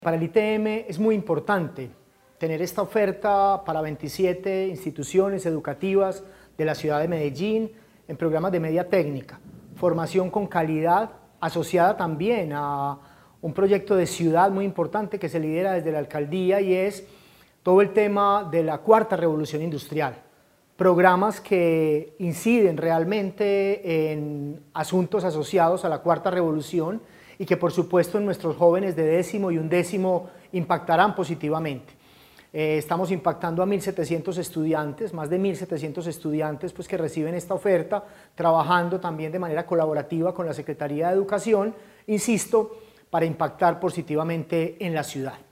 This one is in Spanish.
Para el ITM es muy importante tener esta oferta para 27 instituciones educativas de la ciudad de Medellín en programas de media técnica, formación con calidad asociada también a un proyecto de ciudad muy importante que se lidera desde la alcaldía y es todo el tema de la cuarta revolución industrial. Programas que inciden realmente en asuntos asociados a la cuarta revolución y que por supuesto en nuestros jóvenes de décimo y undécimo impactarán positivamente. Estamos impactando a 1.700 estudiantes, más de 1.700 estudiantes que reciben esta oferta, trabajando también de manera colaborativa con la Secretaría de Educación, insisto, para impactar positivamente en la ciudad.